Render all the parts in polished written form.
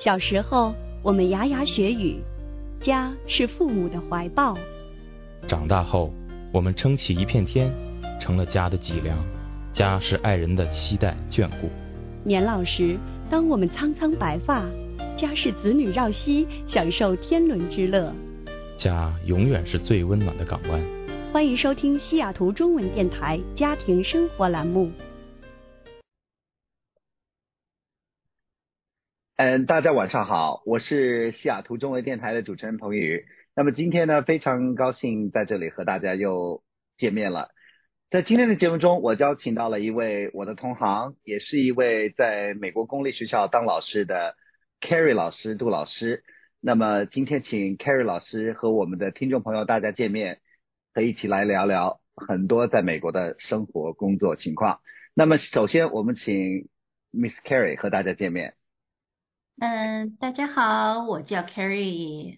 小时候，我们牙牙学语，家是父母的怀抱； 长大后，我们撑起一片天，成了家的脊梁。家是爱人的期待眷顾。 年老时，当我们苍苍白发，家是子女绕膝，享受天伦之乐。 家永远是最温暖的港湾。 欢迎收听西雅图中文电台家庭生活栏目。 大家晚上好，我是西雅图中文电台的主持人彭宇。那么今天呢，非常高兴在这里和大家又见面了。在今天的节目中，我邀请到了一位我的同行，也是一位在美国公立学校当老师的 Carrie 老师，杜老师。那么今天请 Carrie 老师和我们的听众朋友大家见面，和一起来聊聊很多在美国的生活工作情况。那么首先我们请 Miss Carrie 和大家见面。 大家好，我叫 Carrie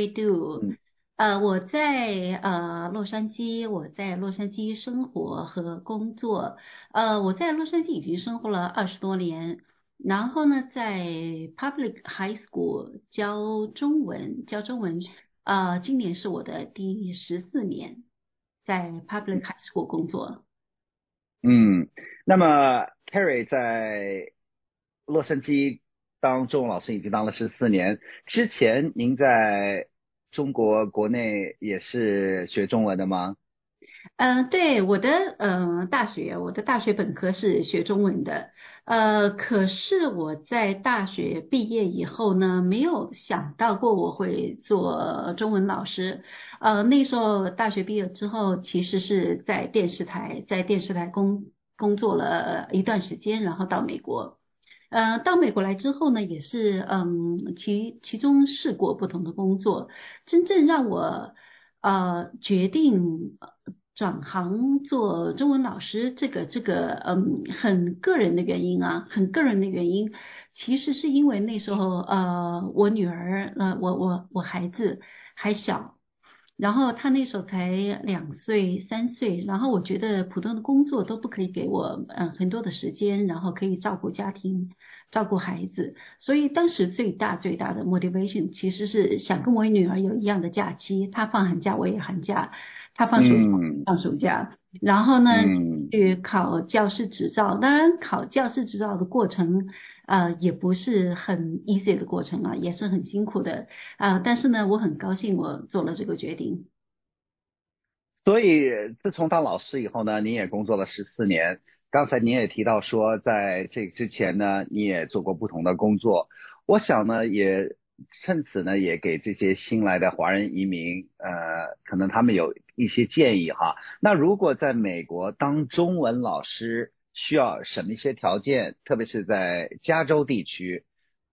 Du。我在洛杉矶，我在洛杉矶生活和工作。我在洛杉矶已经生活了20多年，然后呢，在 Public High School 教中文。今年是我的第14年在 Public High School 工作。 那么 Carrie 在洛杉矶当中文老师已经当了14年，之前您在中国国内也是学中文的吗？ 对，我的大学本科是学中文的，可是我在大学毕业以后呢，没有想到过我会做中文老师。那时候大学毕业之后，其实是在电视台工作了一段时间，然后到美国。到美国来之后呢，也是其中试过不同的工作，真正让我决定转行做中文老师，这个很个人的原因啊，其实是因为那时候我女儿我孩子还小。然后他那时候才2岁3岁，然后我觉得普通的工作都不可以给我很多的时间，然后可以照顾家庭照顾孩子，所以当时最大的 motivation 其实是想跟我女儿有一样的假期，她放寒假我也寒假，她放暑假放暑假，然后呢去考教师执照。当然考教师执照的过程也不是很 easy 的过程啊，也是很辛苦的但是呢我很高兴我做了这个决定。 所以自从当老师以后呢，您也工作了14年。刚才您也提到说，在这之前呢，你也做过不同的工作。我想呢，也趁此呢，也给这些新来的华人移民，可能他们有一些建议哈。那如果在美国当中文老师，需要什么一些条件，特别是在加州地区？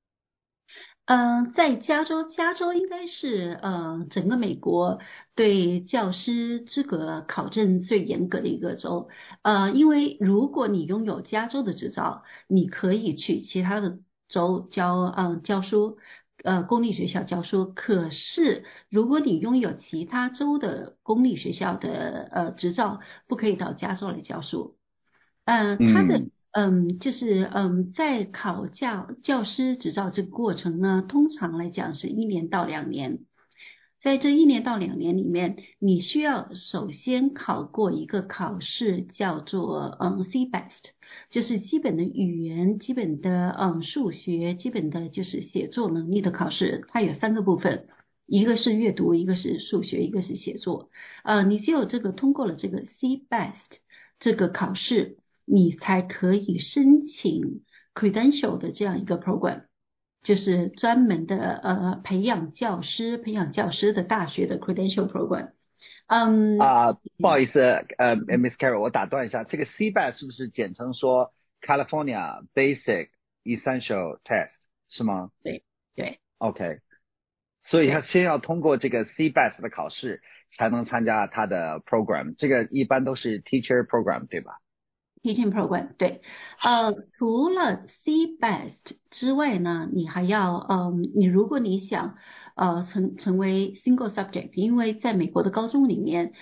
在加州应该是整个美国对教师资格考证最严格的一个州。因为如果你拥有加州的执照，你可以去其他的州教书，公立学校教书。可是如果你拥有其他州的公立学校的执照，不可以到加州来教书。他的在考教师执照这个过程呢，通常来讲是1年到2年。在这1年到2年里面，你需要首先考过一个考试，叫做CBEST， 就是基本的语言、基本的数学、基本的就是写作能力的考试。它有3个部分，一个是阅读，一个是数学，一个是写作。你只有通过了这个 CBEST 这个考试，你才可以申请 credential 的这样一个 program， 就是专门的培养教师的大学的 credential program。 不好意思，Miss Carol， 我打断一下，这个 CBEST 是不是简称说 California Basic Essential Test 是吗？ 对。 OK， 所以他先要通过这个 CBEST 的考试，才能参加他的 program， 这个一般都是 teacher program 对吧 ？Teaching program 对。除了 CBEST 之外呢，你还要你如果你想成为 single subject， 因为在美国的高中里面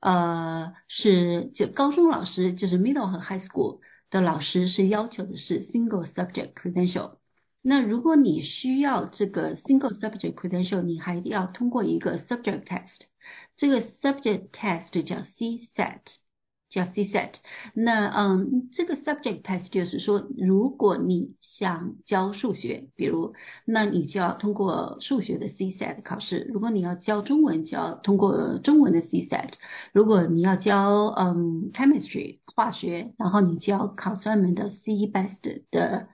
就高中老师就是 middle 和 high school 的老师是要求的是 single subject credential。 那如果你需要这个 single subject credential，你还要通过一个 subject test，这个 subject test 叫 CSAT，叫 CSAT。那这个 subject test 就是说，如果你想教数学，比如那你就要通过数学的 CSAT 考试；如果你要教中文，就要通过中文的 CSAT；如果你要教chemistry 化学，然后你就要考专门的 CBEST 的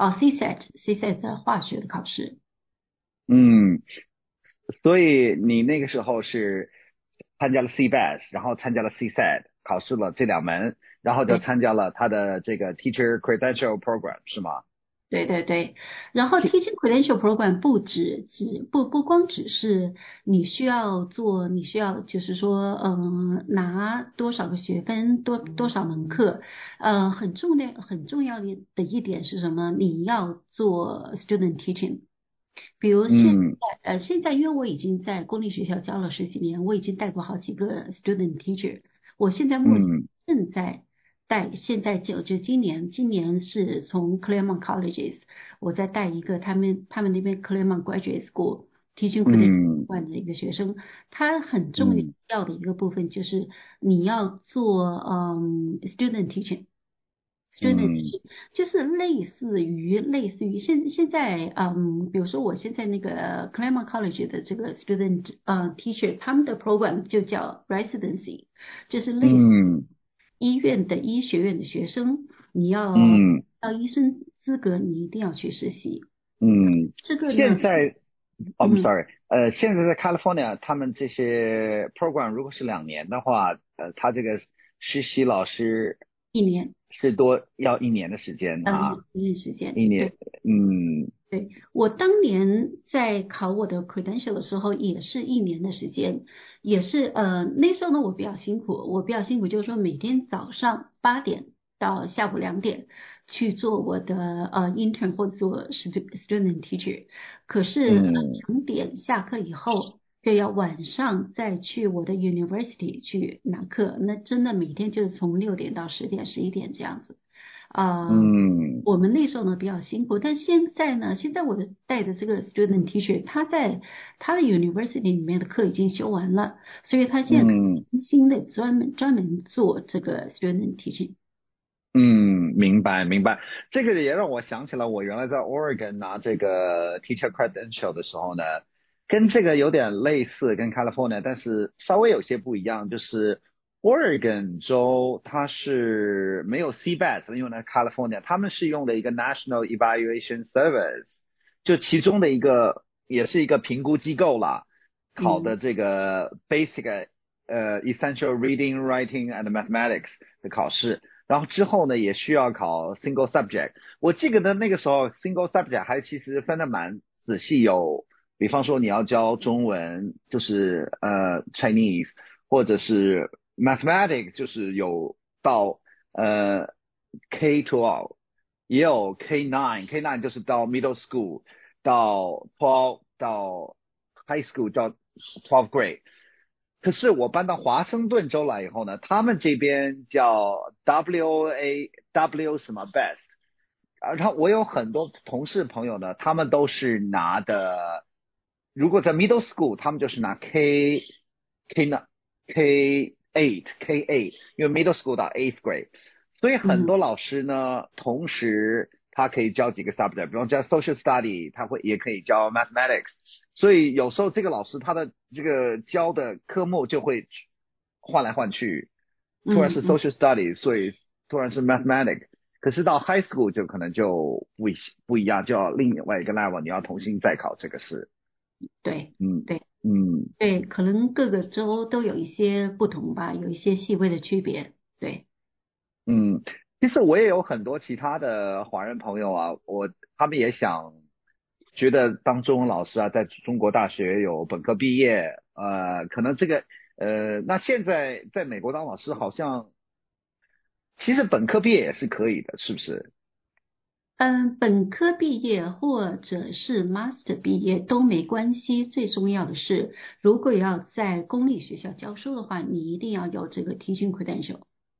CSAT 的化学的考试。 嗯，所以你那个时候是参加了 CBEST，然后参加了 CSAT，考试了这2门，然后就对。 参加了他的这个 Teacher Credential Program 是吗？ 对对对，然后 Teaching Credential Program 不光只是你需要做，你需要就是说，拿多少个学分，多少门课，很重要的一点是什么？你要做 Student Teaching。比如嗯现在因为我已经在公立学校教了10几年，我已经带过好几个 student teacher。我现在嗯正在带，现在就今年是从 Claremont Colleges，我在带一个他们那边 Claremont Graduate School teaching credential 嗯的一个学生，他很重嗯要的一个部分就是你要做student teaching。student 嗯就是类似于现在比如说我现在那个 Claremont College 的这个 student teacher，他们的 program 就叫 residency，就是类似嗯医院的医学院的学生，你要嗯到医生资格，你一定要去实习。 嗯， 这个呢， 现在I'm 嗯， sorry，现在在 California，他们这些 program 如果是2年的话，他这个实习老师 1年是要1年的时间啊， 一年时间， 一年， 对。 嗯对，我当年在考我的 credential 的时候，也是1年的时间，也是那时候呢我比较辛苦就是说每天早上8点到下午2点去做我的intern 或者做 student teacher，可是嗯 2点下课以后就要晚上再去我的 university 去拿课，那真的每天就是从6点到10点、11点这样子。 嗯我们那时候呢比较辛苦，但现在呢，现在我带的这个 student teacher，他在他的 university 里面的课已经修完了，所以他现在嗯新的专门做这个 student teaching。 嗯，明白明白，这个也让我想起了我原来在 Oregon 拿这个 Teacher Credential 的时候呢，跟这个有点类似，跟 California，但是稍微有些不一样，就是 Oregon 州它是没有 CBEST，因为呢 California 他们是用的一个 National Evaluation Service，就其中的也是一个评估机构啦，考嗯的这个 Basic Essential Reading, Writing and Mathematics 的考试。然后之后呢，也需要考 single subject。我记得那个时候 single subject 还其实分的蛮仔细，比方说你要教中文，就是Chinese，或者是 mathematics，就是有到K12，也有 K9 就是到 middle school，到 12到 high school 到 12th grade。可是我搬到华盛顿州来以后呢，他们这边叫 W 什么 Best，然后我有很多同事朋友呢，他们都是拿的，如果在 middle school，他们就是拿 K8，因为 middle school 到 eighth grade，所以很嗯多老师呢，同时他可以教几个 subject，比方教 social study，也可以教 mathematics。所以有时候这个老师他的这个教的科目就会换来换去，突然是嗯嗯， social studies，所以突然是 mathematics，可是到 high school 就可能就不一样，就要另外一个 level，你要重新再考这个试。 对嗯对嗯对，可能各个州都有一些不同吧，有一些细微的区别。对， 嗯，其实我也有很多其他的华人朋友啊，他们也想觉得当中文老师啊，在中国大学有本科毕业，可能这个那现在在美国当老师好像其实本科毕业也是可以的，是不是？ 本科毕业或者是 master 毕业都没关系，最重要的是，如果要在公立学校教书的话，你一定要有这个 teaching credential。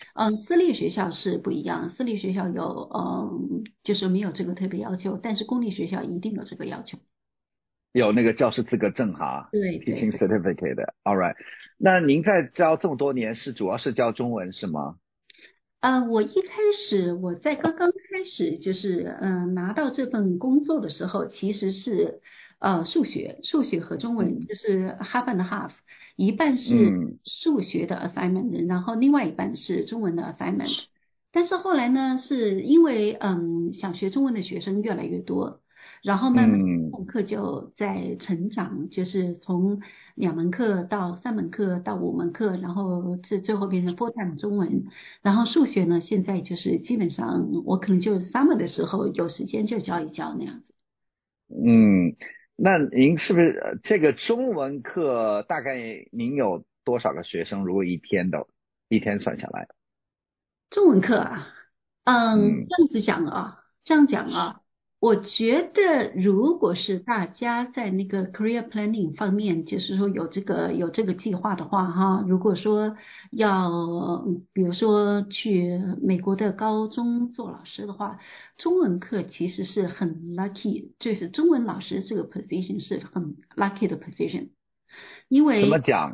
私立学校是不一样，私立学校有就是没有这个特别要求，但是公立学校一定有这个要求。 有那个教师资格证哈对对 ，Teaching Certificate。All right，那您在教这么多年主要是教中文是吗？ 我一开始我在刚刚开始就是拿到这份工作的时候，其实是数学和中文就是 half and half，一半是嗯数学的 assignment，然后另外一半是中文的 assignment。但是后来呢，是因为想学中文的学生越来越多，然后慢慢嗯课就在成长，就是从2门课到3门课到5门课，然后最后变成 full time 中文。然后数学呢，现在就是基本上我可能就 summer 的时候有时间就教一教那样子。 嗯，那您是不是这个中文课大概您有多少个学生？如果一天算下来， 中文课啊， 嗯这样子讲啊，这样讲啊，我觉得如果是大家在那个 career planning 方面，就是说有这个计划的话，哈，如果说要比如说去美国的高中做老师的话，中文课其实是很 lucky，就是中文老师这个 position 是很 lucky 的 position。因怎么为讲？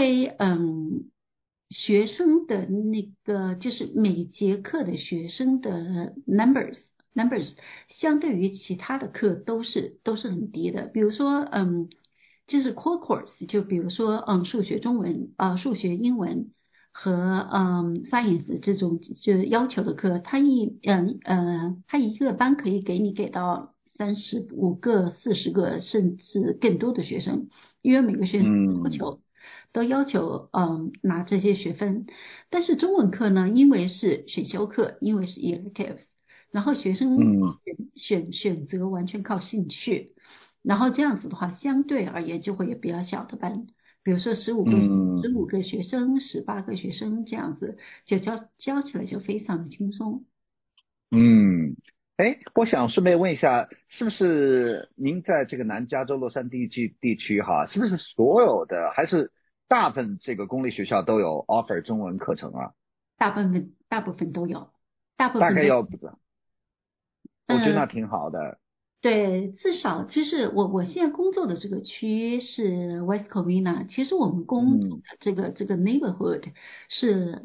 学生的那个就是每节课的学生的 numbers 相对于其他的课都是很低的。比如说就是 core course，就比如说数学、中文数学、英文和science 这种就要求的课，它一个班可以给到35个、40个甚至更多的学生。因为每个学生嗯都要求拿这些学分，但是中文课呢，因为是选修课，因为是 elective，然后学生嗯选择完全靠兴趣，然后这样子的话，相对而言就会有比较小的班，比如说嗯十五个学生、18个学生这样子，就教起来就非常的轻松。 嗯，哎，我想顺便问一下，是不是您在这个南加州洛杉矶地区哈，是不是所有的还是大部分这个公立学校都有 offer 中文课程啊？ 大部分都有，大部分都。 大概要，我觉得那嗯， 挺好的。 对，至少就是我现在工作的这个区是 West Covina，其实我们工作嗯的这个 neighborhood 是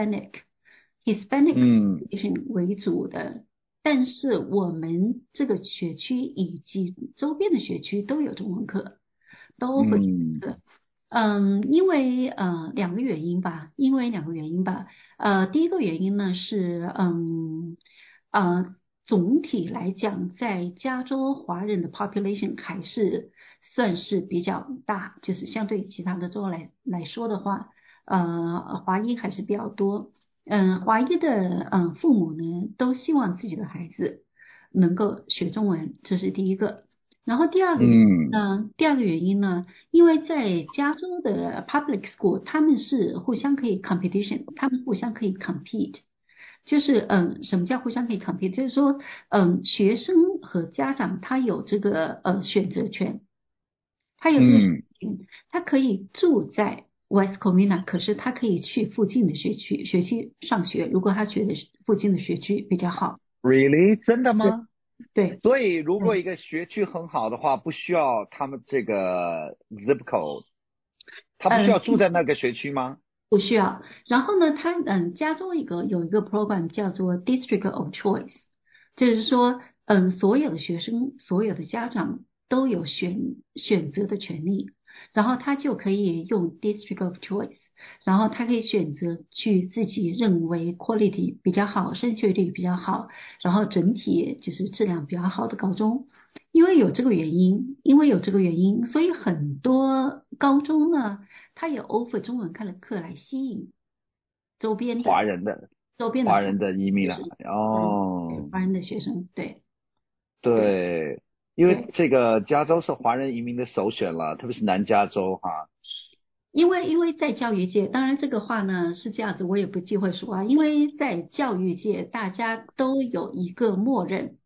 Hispanic 嗯 population 为主的，但是我们这个学区以及周边的学区都有中文课，都会有嗯课。因为两个原因吧，第一个原因呢是呃总体来讲，在加州华人的 population 还是算是比较大，就是相对于其他的州来说的话，华裔还是比较多。华裔的父母呢，都希望自己的孩子能够学中文，这是第一个。然后嗯第二个原因呢，因为在加州的 public school，他们是互相可以 competition，他们互相可以 compete。就是什么叫互相可以 compete？就是说学生和家长他有这个选择权，他有这个选嗯择权，他可以住在 West Covina，可是他可以去附近的学区上学，如果他觉得附近的学区比较好。 ，really 真的对吗？ 对所以如果对， 一个学区很好的话，不需要他们这个 zip code，他不需要住在那个学区吗？ 不需要。然后呢，加州有一个 program 叫做 District of Choice，就是说所有的学生、所有的家长都有选择的权利，然后他就可以用 District of Choice，然后他可以选择去自己认为 quality 比较好、升学率比较好，然后整体就是质量比较好的高中。因为有这个原因，所以很多高中呢。他有 offer 中文课来吸引周边的华人的周边的华人的移民啊， 就是哦， 华人的学生，对对对，因为对， 这个加州是华人移民的首选了，特别是南加州哈。 因为在教育界，当然这个话呢是这样子，我也不忌讳说啊，因为在教育界大家都有一个默认，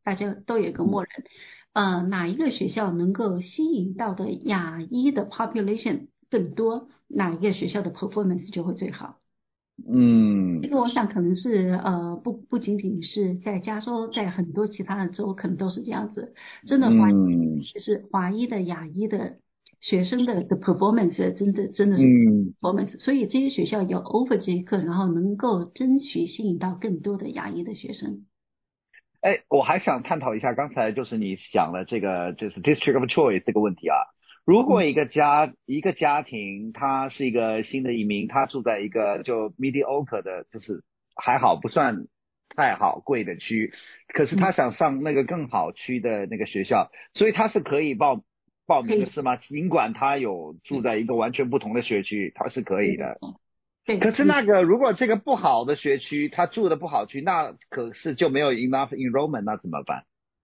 哪一个学校能够吸引到的亚裔的 population 更多，哪一个学校的 performance 就会最好。 嗯这个我想可能是不仅仅是在加州，在很多其他的州可能都是这样子。真的嗯其实华裔的、亚裔的学生的 performance 真的是嗯。 performance，所以这些学校要 offer 这一课，然后能够争取吸引到更多的亚裔的学生。 哎，我还想探讨一下刚才就是你想了这个就是 district of choice 这个问题啊。如果嗯， 一个家庭，他是一个新的移民，他住在一个就 mediocre 的，就是还好不算太好贵的区，可是嗯， 他想上那个更好区的那个学校，所以他是可以报可以， 名的是吗？尽管他有住对在一个完全不同的学区，他是可以的。 对， 可是那个如果这个不好的学区，他住的不好区，那可是就没有 enough enrollment，那怎么办？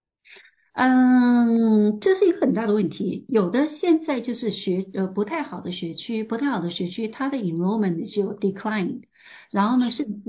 嗯，这是一个很大的问题。有的现在就是不太好的学区，不太好的学区，它的 enrollment 就 decline，然后呢，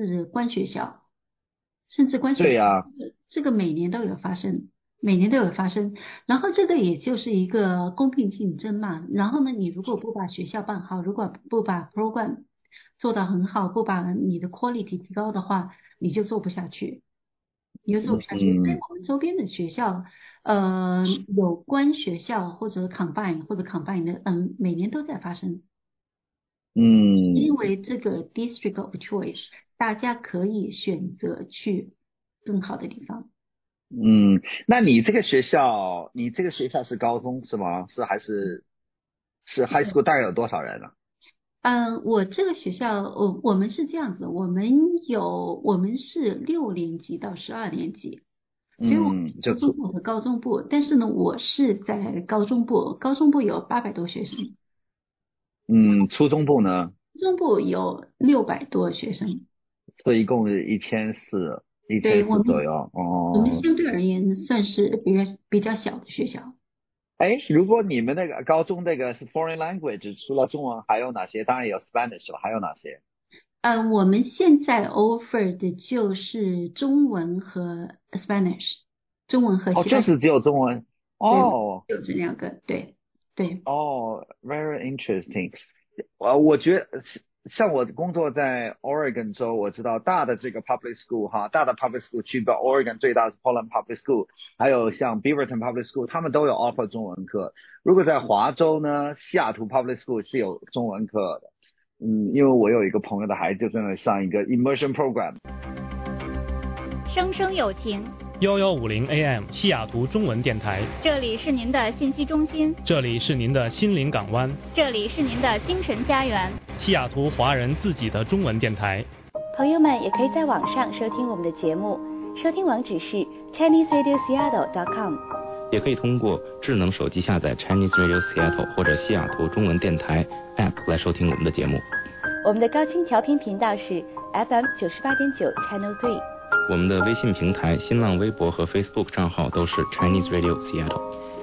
甚至关学校， 对呀。 这个每年都有发生，每年都有发生。然后这个也就是一个公平竞争嘛。然后呢，你如果不把学校办好，如果不把 program 做得很好，不把你的 quality 提高的话，你就做不下去。你就做不下去。所以嗯我们周边的学校，有关学校或者 combine 的，每年都在发生。因嗯为这个 district of choice，大家可以选择去更好的地方。 嗯。那你这个学校是高中是吗？还是 high school？大概有多少人呢？ 我这个学校，我们是这样子，我们是6年级到12年级，所以我们嗯， 是初中部和高中部，但是呢，我是在高中部，高中部有800多学生， 初中部呢， 初中部有600多学生。 所以一共是1400，一对， 千四左右。 我们哦。 相对而言算是比较小的学校。 哎，如果你们那个高中那个是 foreign language，除了中文还有哪些？当然有 Spanish 了，还有哪些？ 我们现在 offer 的就是中文和 Spanish，中文和哦， 西班牙， 就是只有中文。 对， 哦就这两个，对对， 哦，very interesting。我觉得像我工作在 Oregon 州，我知道大的这个 public school 哈，大的 public school 区别 Oregon 最大是 Portland Public School，还有像 Beaverton Public School，他们都有 offer 中文课。如果在华州呢，西雅图 Public School 是有中文课的。因为我有一个朋友的孩子就在那上一个 immersion program。 声声有情 1150 AM 西雅图中文电台， 这里是您的信息中心， 这里是您的心灵港湾， 这里是您的精神家园， 西雅图华人自己的中文电台。 朋友们也可以在网上收听我们的节目，收听网址是 ChineseRadioSeattle.com， 也可以通过智能手机下载 Chinese Radio Seattle 或者西雅图中文电台 App 来收听我们的节目。 我们的高清调频频道是 FM 98.9 Channel 3。 我们的微信平台、新浪微博和 Facebook 账号都是 Chinese Radio Seattle。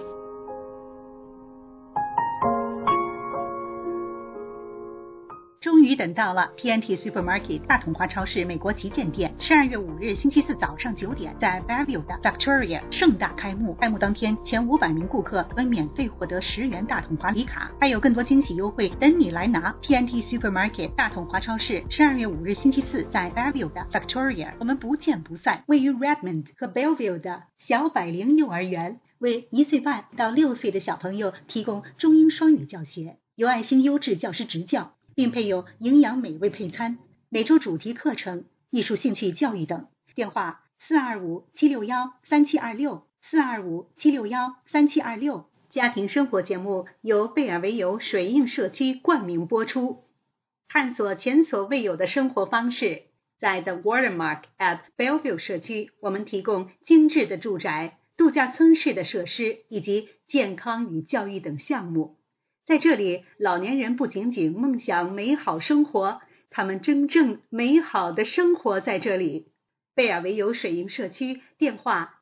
终于等到了 TNT Supermarket 大统华超市美国旗舰店，12月5日星期四早上9点，在 Bellevue 的 Victoria 盛大开幕。开幕当天，前500名顾客能免费获得10元大统华礼卡，还有更多惊喜优惠等你来拿。TNT Supermarket 大统华超市12月5日星期四在 Bellevue 的 Victoria， 我们不见不散。位于 Redmond 和 Bellevue 的小百灵幼儿园，为1岁半到6岁的小朋友提供中英双语教学，有爱心优质教师执教，并配有营养美味配餐，每周主题课程、艺术兴趣教育等。电话425-761-3726，425-761-3726。家庭生活节目由贝尔维尤水印社区冠名播出，探索前所未有的生活方式。在 The Watermark at Bellevue 社区，我们提供精致的住宅、度假村式的设施以及健康与教育等项目。在这里，老年人不仅仅梦想美好生活，他们真正美好的生活在这里。贝尔维尤水银社区，电话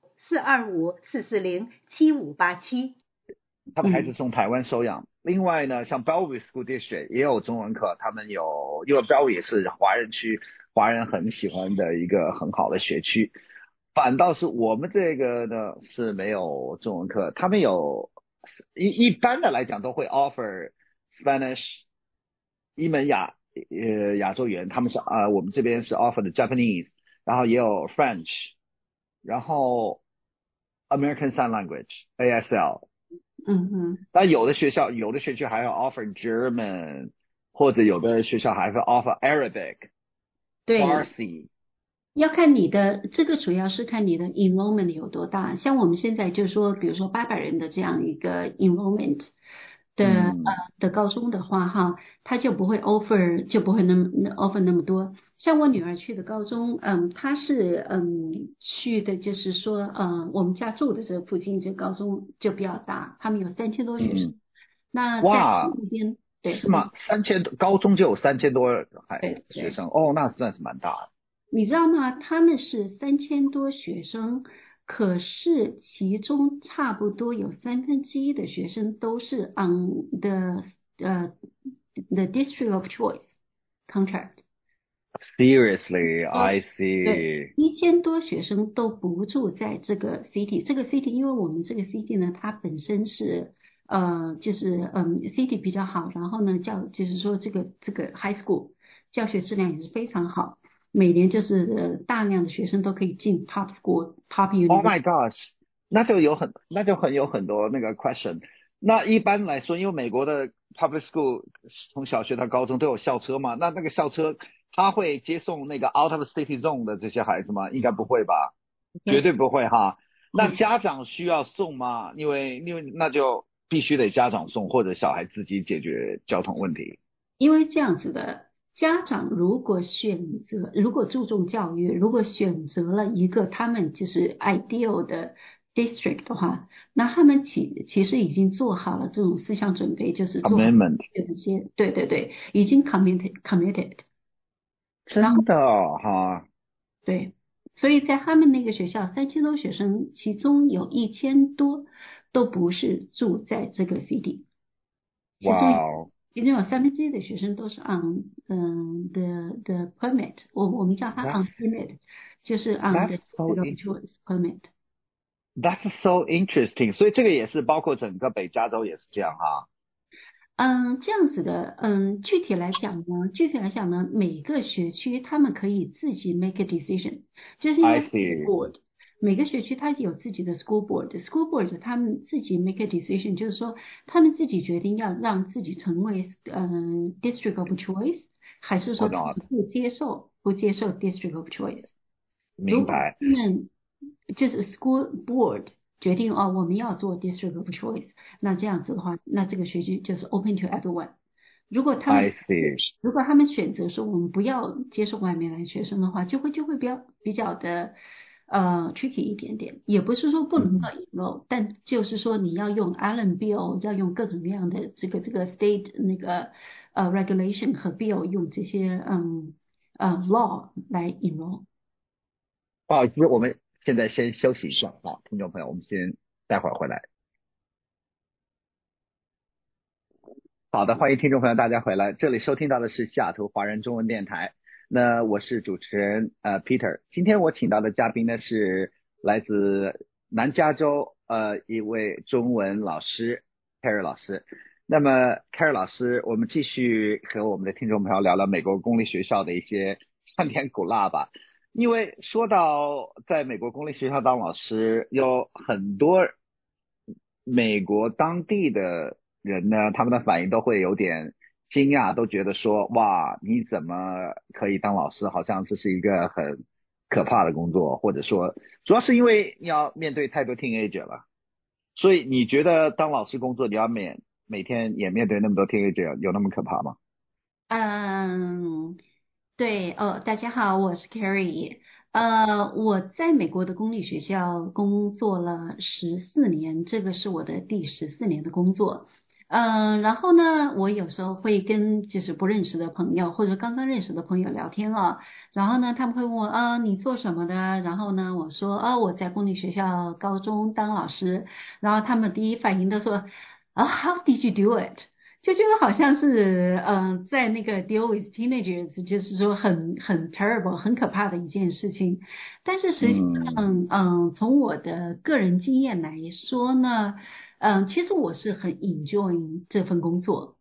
425-440-7587。 他的孩子从台湾收养。另外呢，像 Bellevue School District 也有中文课，他们有，因为 Bellevue 也是华人区，华人很喜欢的一个很好的学区。反倒是我们这个呢是没有中文课，他们有一般的来讲都会 offer Spanish 一门亚洲语言，他们是我们这边是 offer 的 Japanese， 然后也有 French， 然后 American Sign Language ASL。但有的学区还要 offer German， 或者有的学校还会 offer Arabic， 对 ，Farsi。 要看你的，这个主要是看你的 enrollment 有多大。像我们现在就是说，比如说800人的这样一个 enrollment 的高中的话，哈，它就不会 offer 那么多。像我女儿去的高中，她是去的就是说，我们家住的这附近这高中就比较大，他们有3000多学生。那在那边，对， 是吗？3000多，高中就有3000多学生，哦，那算是蛮大的。 你知道吗？他们是3000多学生，可是其中差不多有1/3的学生都是 on the district of choice contract。 Seriously, I see。 对，1000多学生都不住在这个 city。这个 city， 因为我们这个 city 呢，它本身是就是city 比较好，然后呢就是说这个 high school 教学质量也是非常好。每年就是大量的学生都可以进 top school、top university。 Oh my gosh， 那就有很多那个 question。那一般来说，因为美国的 public school 从小学到高中都有校车嘛，那个校车他会接送那个 out of city zone 的这些孩子吗？应该不会吧？绝对不会哈。那家长需要送吗？因为那就必须得家长送，或者小孩自己解决交通问题。 因为这样子的。家长如果注重教育，如果选择了一个他们就是 ideal 的 district 的话，那他们其实已经做好了这种思想准备，就是做 commitment。 这些，对，已经 committed。 真的哈。 对，所以在他们那个学校3000多学生，其中有1000多都不是住在这个 city。 哇哦。 其中有1/3的学生都是 on the permit， 我们叫它 on permit， 就是 on the choice permit。 That's so interesting。 所以这个也是包括整个北加州也是这样哈。 这样子的，具体来讲呢，每个学区他们可以自己 make a decision， 就是因为 board。每个学区它有自己的 school board，school board 他们自己 make a decision， 就是说他们自己决定要让自己成为district of choice， 还是说他们不接受 district of choice。 明白。 如果他们就是 school board 决定我们要做 district of choice， 那这样子的话，那这个学区就是 open to everyone。 如果他们选择说我们不要接受外面来学生的话，就会比较的tricky 一点点，也不是说不能够 enroll， 但就是说你要用 Allen Bill， 要用各种各样的这个 state 那个regulation 和 bill， 用这些law 来 enroll。 不好意思，我们现在先休息一下啊，听众朋友，我们先待会儿回来。好的，欢迎听众朋友大家回来，这里收听到的是西雅图华人中文电台。那我是主持人Peter， 今天我请到的嘉宾呢是来自南加州一位中文老师 Carrie 老师。那么 Carrie 老师，我们继续和我们的听众朋友聊聊美国公立学校的一些酸甜苦辣吧。因为说到在美国公立学校当老师，有很多美国当地的人呢，他们的反应都会有点惊讶，都觉得说哇，你怎么可以当老师，好像这是一个很可怕的工作，或者说主要是因为你要面对太多 teenager 了。所以你觉得当老师工作你要每天也面对那么多 teenager， 有那么可怕吗？ 对大家好，我是 Carrie。我在美国的公立学校工作了14年，这个是我的第14年的工作。然后呢，我有时候会跟就是不认识的朋友或者刚刚认识的朋友聊天然后呢，他们会问我你做什么的？然后呢，我说我在公立学校高中当老师。然后他们第一反应都说How did you do it？就觉得好像是在那个 deal with teenagers， 就是说很 terrible 很可怕的一件事情。但是实际上从我的个人经验来说呢，其实我是很 enjoy 这份工作。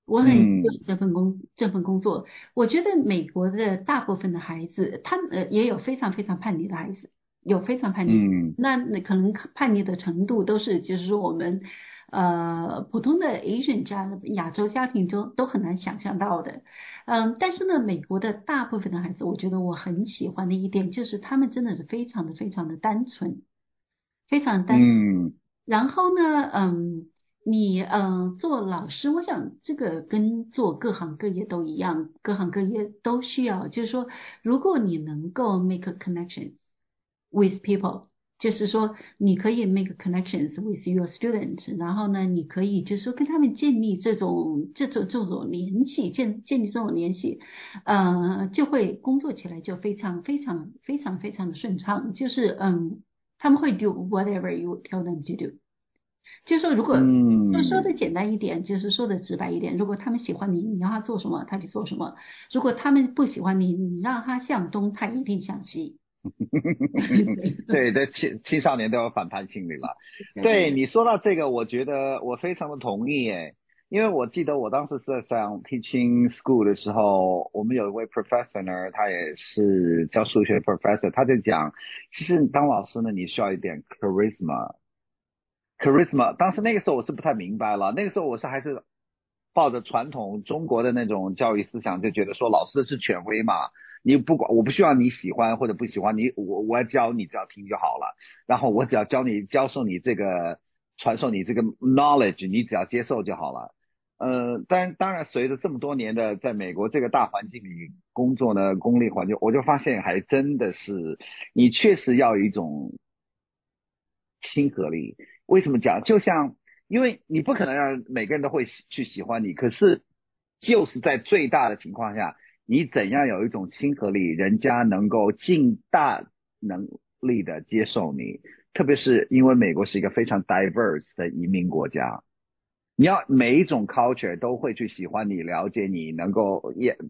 我很喜欢这份工作。我觉得美国的大部分的孩子，他们也有非常非常叛逆的孩子，有非常叛逆。那可能叛逆的程度都是，就是说我们普通的 Asian 亚洲家庭中都很难想象到的。但是呢，美国的大部分的孩子，我觉得我很喜欢的一点就是他们真的是非常的非常的单纯，非常的单纯。然后呢，你做老师，我想这个跟做各行各业都一样，各行各业都需要，就是说，如果你能够 make a connection with people，就是说你可以 make connections with your students，然后呢，你可以就是说跟他们建立这种联系，建立这种联系，就会工作起来就非常非常非常非常的顺畅，就是他们会 do whatever you tell them to do。就是说，如果就说的简单一点，就是说的直白一点，如果他们喜欢你，你让他做什么他就做什么；如果他们不喜欢你，你让他向东，他一定向西。 对，青少年都有反叛心理了。对，你说到这个，我觉得我非常的同意耶。因为我记得我当时是在上 teaching school 的时候，我们有一位 professor 呢，他也是教数学的 professor， 他就讲，其实当老师呢，你需要一点 charisma，当时那个时候我是不太明白了，那个时候我还是抱着传统中国的那种教育思想，就觉得说老师是权威嘛，你不管，我不需要你喜欢或者不喜欢你，我要教你只要听就好了，然后我只要教授你这个，传授你这个 knowledge， 你只要接受就好了。当然随着这么多年的在美国这个大环境里工作呢，公立环境，我就发现还真的是你确实要有一种亲和力。为什么讲？就像，因为你不可能让每个人都会去喜欢你，可是就是在最大的情况下，你怎样有一种亲和力，人家能够尽大能力的接受你。特别是因为美国是一个非常 diverse 的移民国家，你要每一种 culture 都会去喜欢你，了解你，能够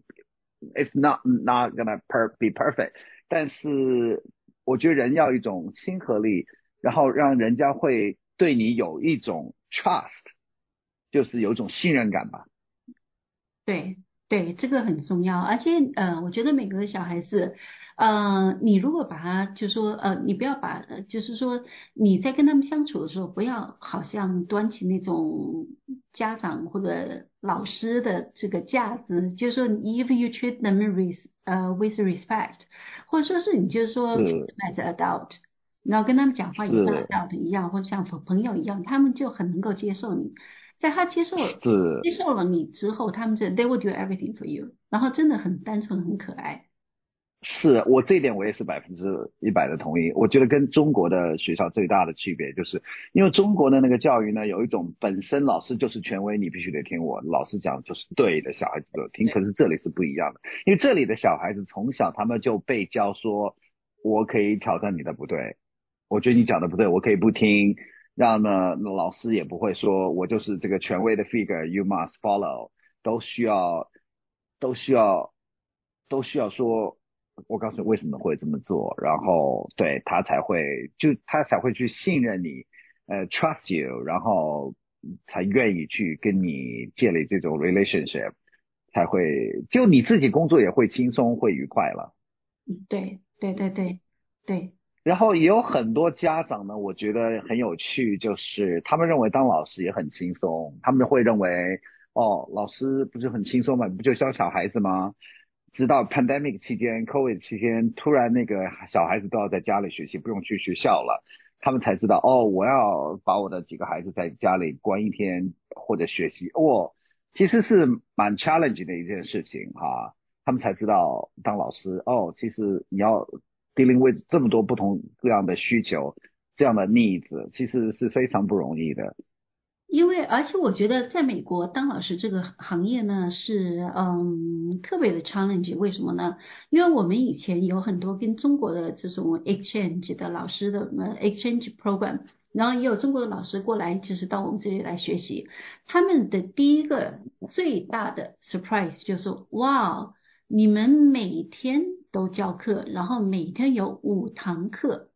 it's not gonna be perfect， 但是我觉得人要一种亲和力，然后让人家会对你有一种 trust， 就是有一种信任感吧。 对对，这个很重要，而且我觉得美国的小孩子，你如果把他就说你不要把就是说你在跟他们相处的时候，不要好像端起那种家长或者老师的这个架子，就是说 if you treat them with respect， 或者说是你就是说 as adult， 然后跟他们讲话也像 adult 一样，或者像朋友一样，他们就很能够接受你。在他接受了你之后，他们they will do everything for you， 然后真的很单纯很可爱。 是，我这一点我也是100%的同意。我觉得跟中国的学校最大的区别就是因为中国的那个教育呢，有一种本身老师就是权威，你必须得听我，老师讲就是对的，小孩子都听。可是这里是不一样的，因为这里的小孩子从小他们就被教说，我可以挑战你的不对，我觉得你讲的不对，我可以不听。让呢老师也不会说我就是这个权威的 figure you must follow， 都需要说我告诉你为什么会这么做，然后对他才会去信任你trust you， 然后才愿意去跟你建立这种 relationship， 才会就你自己工作也会轻松会愉快了。 对。 然后也有很多家长呢，我觉得很有趣，就是他们认为当老师也很轻松，他们会认为老师不是很轻松嘛，不就教小孩子吗？直到 pandemic 期间 COVID 期间，突然那个小孩子都要在家里学习，不用去学校了，他们才知道我要把我的几个孩子在家里关一天或者学习，其实是蛮 challenging 的一件事情哈。他们才知道当老师其实你要dealing with 这么多不同各样的需求，这样的 needs， 其实是非常不容易的。 而且我觉得在美国当老师这个行业呢是特别的 challenge， 为什么呢？因为我们以前有很多跟中国的这种 exchange 的老师的exchange program， 然后也有中国的老师过来就是到我们这里来学习，他们的第一个最大的 surprise 就是哇，你们每天都教课，然后每天有5堂课，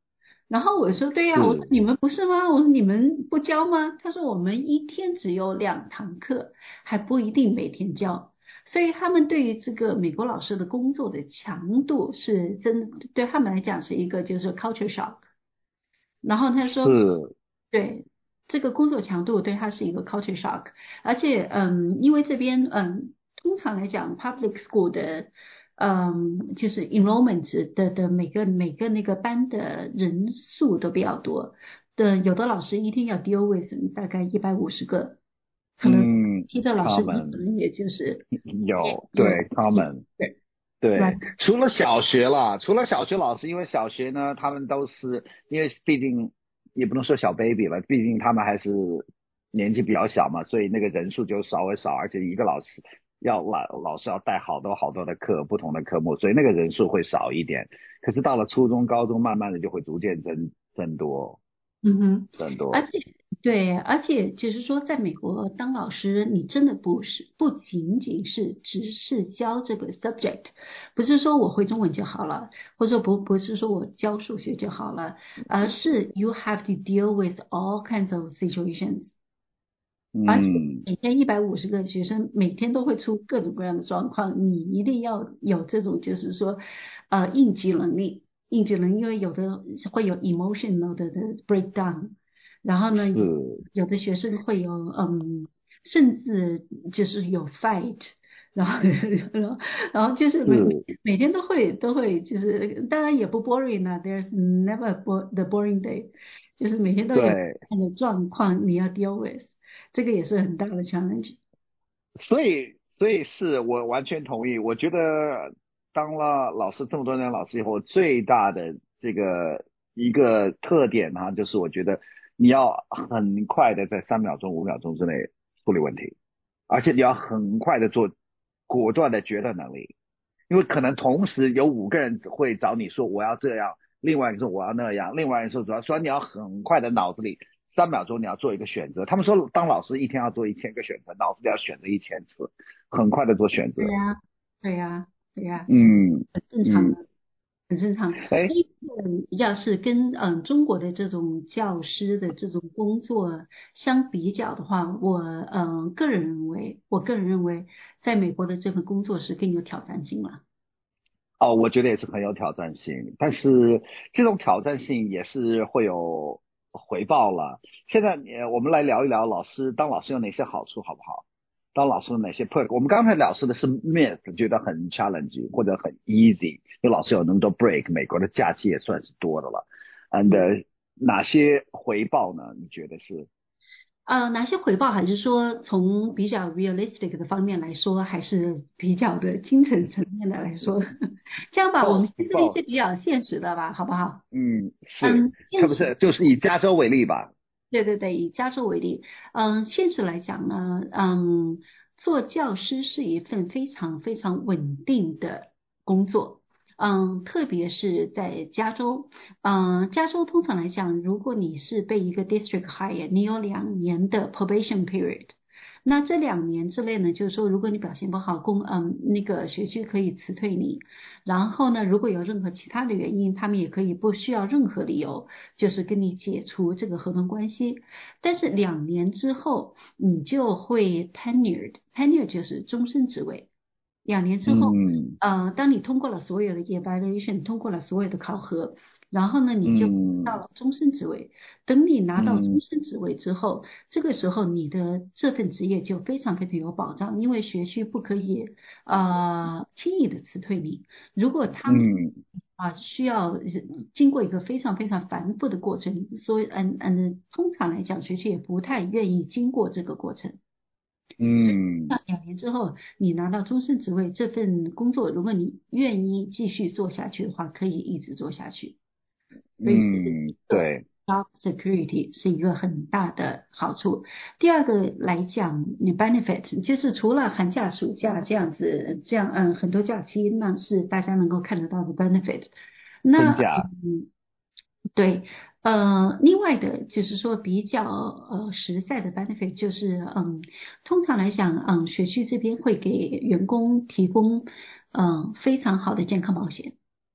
然后我说对呀，我说你们不是吗？我说你们不教吗？他说我们一天只有2堂课，还不一定每天教。所以他们对于这个美国老师的工作的强度是真的，对他们来讲是一个就是 culture shock。然后他说，对，这个工作强度对他是一个 culture shock，而且因为这边通常来讲 public school 的就是 enrollment 的每个那个班的人数都比较多的，有的老师一天要 deal with 大概150个，可能批的老师可能也就是对 common 对，除了小学老师，因为小学呢，他们都是因为毕竟也不能说小 baby 了，毕竟他们还是年纪比较小嘛，所以那个人数就稍微少，而且一个老师要带好多的课，不同的科目，所以那个人数会少一点。可是到了初中、高中，慢慢的就会逐渐增多。增多。 而且就是说，在美国当老师，你真的不仅仅是只是教这个 subject， 不是说我会中文就好了，或者不是说我教数学就好了，而是 you have to deal with all kinds of situations。而且每天150个学生，每天都会出各种各样的状况，你一定要有这种就是说应急能力，因为有的会有 emotional 的 breakdown。然后呢，有的学生会有甚至就是有 fight， 然后就是每天都会就是当然也不 boring 啊 ，there's never the boring day， 就是每天都有这样的状况你要 deal with， 这个也是很大的 challenge。 所以是我完全同意，我觉得当了老师这么多年老师以后，最大的这个一个特点呢，就是我觉得你要很快的在3秒钟、5秒钟之内处理问题，而且你要很快的做果断的决断能力，因为可能同时有5个人会找你说我要这样，另外一个说我要那样，另外一个说主要说你要很快的脑子里3秒钟你要做一个选择。他们说当老师一天要做1000个选择，脑子里要选择1000次，很快的做选择。 对呀，很正常的。很正常。要是跟中国的这种教师的这种工作相比较的话，我个人认为，在美国的这份工作是更有挑战性了。 我觉得也是很有挑战性，但是这种挑战性也是会有回报了。现在我们来聊一聊当老师有哪些好处好不好？当老师有哪些 perk？ 我们刚才聊的是 myth， 觉得很 challenge 或者很 easy， 有老师有那么多 break， 美国的假期也算是多的了。哪些回报呢？你觉得是？ 哪些回报，还是说从比较 realistic 的方面来说，还是比较的精神层面的来说？这样吧，我们先说一些比较现实的吧，好不好？ 是不是就是以加州为例吧？ 对，以加州为例，现实来讲呢，做教师是一份非常非常稳定的工作。特别是在加州，加州通常来讲，如果你是被一个 district hire， 你有2年的 probation period， 那这2年之内呢，就是说如果你表现不好，那个学区可以辞退你，然后呢，如果有任何其他的原因，他们也可以不需要任何理由，就是跟你解除这个合同关系。但是2年之后，你就会 tenure 就是终身职位。2年之后，当你通过了所有的 evaluation， 通过了所有的考核，然后呢，你就到了终身职位。等你拿到终身职位之后，这个时候你的这份职业就非常非常有保障，因为学区不可以轻易的辞退你。如果他们需要经过一个非常非常繁复的过程，所以通常来讲，学区也不太愿意经过这个过程。那2年之后，你拿到终身职位，这份工作，如果你愿意继续做下去的话，可以一直做下去。所以， 对 ，job security 是一个很大的好处。第二个来讲，你 benefit 就是除了寒假、暑假这样很多假期，那是大家能够看得到的 benefit。那对。另外的就是说比较实在的 benefit 就是通常来讲学区这边会给员工提供非常好的健康保险。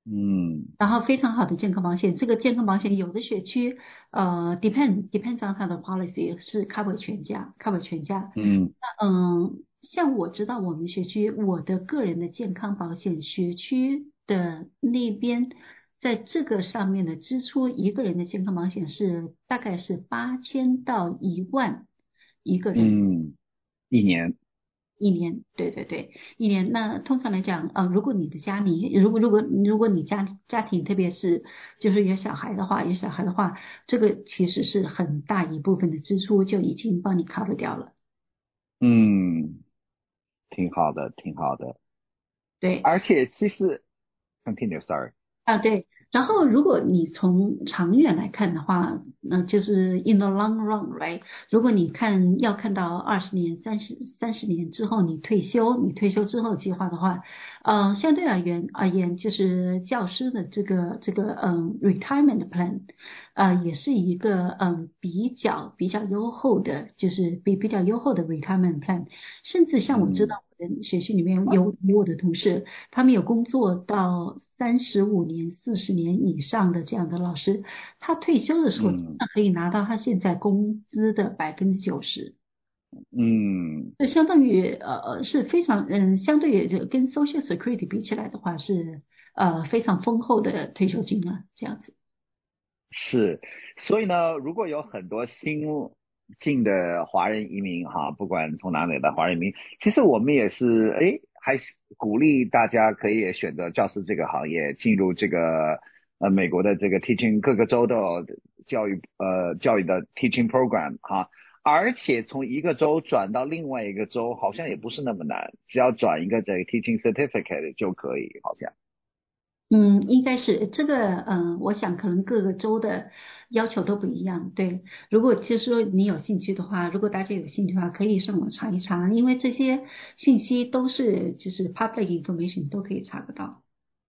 然后非常好的健康保险，这个健康保险有的学区depends on 它的 policy 是 cover 全家。像我知道我们学区，我的个人的健康保险学区的那边，在这个上面的支出，一个人的健康保险是大概是8000到1万一个人。 一年， 对，一年。那通常来讲，如果你的家里，如果你家庭特别是就是有小孩的话，这个其实是很大一部分的支出就已经帮你 cover 掉了。 挺好的。 对， 而且其实 continue sorry 对。然后如果你从长远来看的话，就是 in the long run right， 如果你要看到20年30年之后你退休之后计划的话，相对而言就是教师的这个retirement plan，也是一个比较优厚的，就是比较优厚的 retirement plan。 甚至像我知道我的学区里面有我的同事，他们有工作到35年40年以上的这样的老师，他退休的时候可以拿到他现在工资的90%。这相当于是非常相对于跟 Social Security 比起来的话是非常丰厚的退休金了，这样子。 是，所以呢，如果有很多新进的华人移民不管从哪里的华人移民，其实我们也是还是鼓励大家可以选择教师这个行业，进入这个美国的这个 teaching 各个州的教育的 teaching program 而且从一个州转到另外一个州好像也不是那么难，只要转一个这个 teaching certificate 就可以，好像。 应该是这个我想可能各个州的要求都不一样。对，如果就是说你有兴趣的话，如果大家有兴趣的话，可以上网查一查，因为这些信息都是就是 public information 都可以查得到。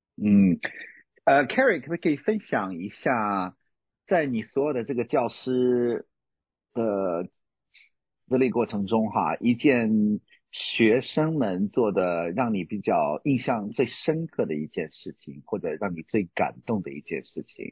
Carrie 可不可以分享一下，在你所有的这个教师的资历过程中一件学生们做的让你比较印象最深刻的一件事情，或者让你最感动的一件事情？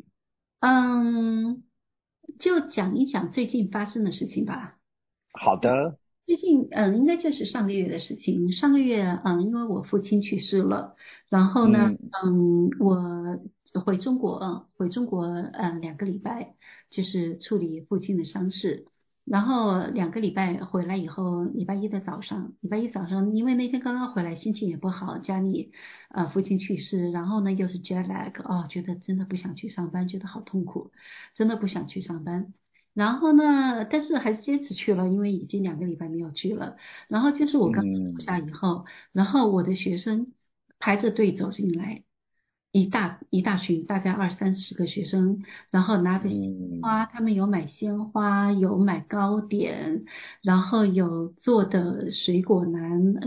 就讲一讲最近发生的事情吧。 好的。 最近应该就是上个月的事情。上个月因为我父亲去世了，然后呢我回中国2个礼拜，就是处理父亲的丧事。然后2个礼拜回来以后，礼拜一早上，因为那天刚刚回来，心情也不好，家里父亲去世，然后呢又是 jet lag， 觉得真的不想去上班，觉得好痛苦，真的不想去上班。然后呢，但是还是坚持去了，因为已经2个礼拜没有去了。然后就是我刚走下以后，然后我的学生排着队走进来，一大群，大概20-30个学生，然后拿着鲜花，他们有买鲜花，有买糕点，然后有做的水果篮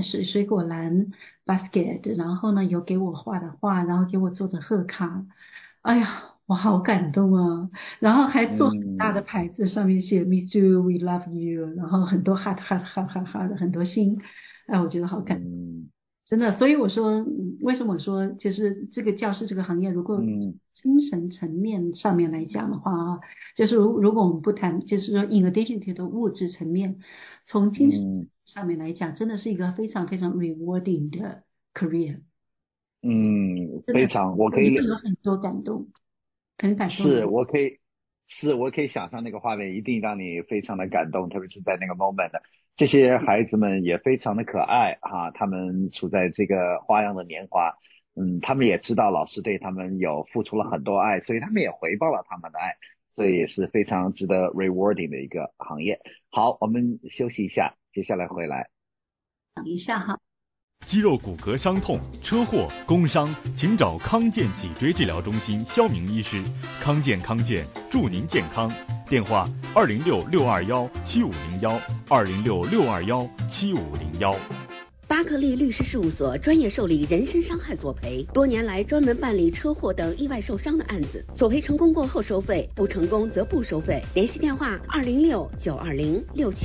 basket， 然后呢有给我画的画，然后给我做的贺卡。哎呀，我好感动啊！然后还做很大的牌子，上面写 Me too, we love you， 然后很多 heart 的很多心，我觉得好感动。真的，所以我说，为什么我说就是这个教师这个行业，如果精神层面上面来讲的话就是如果我们不谈，就是说 in addition to 的物质层面，从精神上面来讲，真的是一个非常非常 rewarding 的 career。 非常，我可以有很多感动，很感动。 我可以想象那个画面一定让你非常的感动，特别是在那个 moment。这些孩子们也非常的可爱他们处在这个花样的年华，他们也知道老师对他们有付出了很多爱，所以他们也回报了他们的爱，所以也是非常值得 rewarding 的一个行业。好，我们休息一下，接下来回来。 等一下哈。 肌肉骨骼伤痛、车祸、工伤，请找康健脊椎治疗中心肖明医师。康健祝您健康。电话206-621-7501，206-621-7501。 巴克利律师事务所专业受理人身伤害索赔，多年来专门办理车祸等意外受伤的案子，索赔成功过后收费，不成功则不收费。联系电话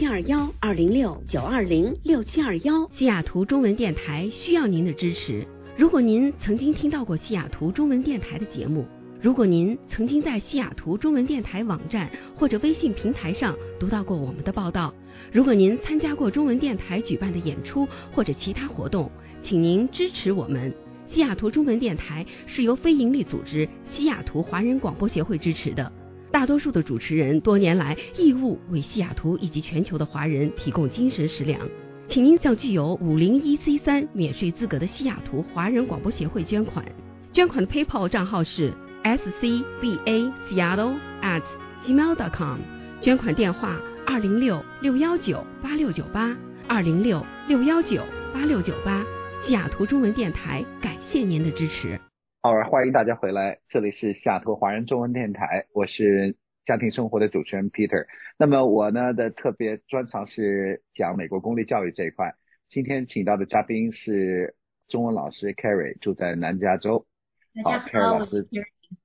206-920-6721，206-920-6721。 西雅图中文电台需要您的支持。 如果您曾经听到过西雅图中文电台的节目，如果您曾经在西雅图中文电台网站或者微信平台上读到过我们的报道，如果您参加过中文电台举办的演出或者其他活动，请您支持我们。西雅图中文电台是由非营利组织西雅图华人广播协会支持的，大多数的主持人多年来义务为西雅图以及全球的华人提供精神食粮。请您向具有501C3免税资格的西雅图华人广播协会捐款。捐款的 PayPal 账号是scbaseattle@gmail.com， 捐款电话206-619-8698 206-619-8698。西雅图中文电台，感谢您的支持。 好，欢迎大家回来，这里是西雅图华人中文电台，我是家庭生活的主持人 Peter。那么我呢的特别专长是讲美国公立教育这一块。今天请到的嘉宾是中文老师 Carrie， 住在南加州。 大家好，Carrie 老师。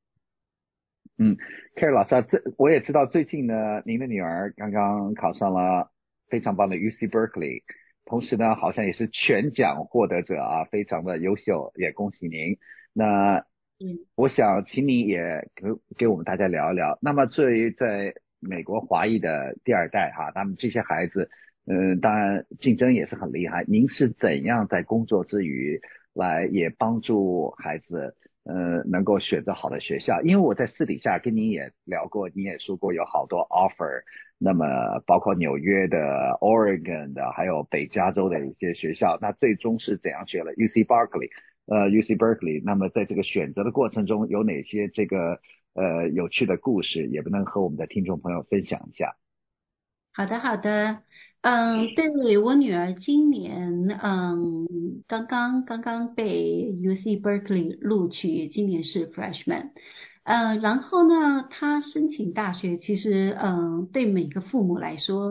Carrie 老师啊，我也知道最近呢，您的女儿刚刚考上了非常棒的 UC Berkeley， 同时呢，好像也是全奖获得者啊，非常的优秀，也恭喜您。那我想请你也给我们大家聊一聊。那么对于在美国华裔的第二代哈，他们这些孩子，当然竞争也是很厉害。您是怎样在工作之余来也帮助孩子能够选择好的学校？因为我在私底下跟你也聊过，你也说过有好多 offer， 那么包括纽约的、Oregon 的，还有北加州的一些学校，那最终是怎样选了 UC Berkeley。那么在这个选择的过程中有哪些这个有趣的故事，也不能和我们的听众朋友分享一下？ 好的，对，我女儿今年刚刚被 UC Berkeley 录取，今年是 freshman。然后呢，他申请大学，其实对每个父母来说，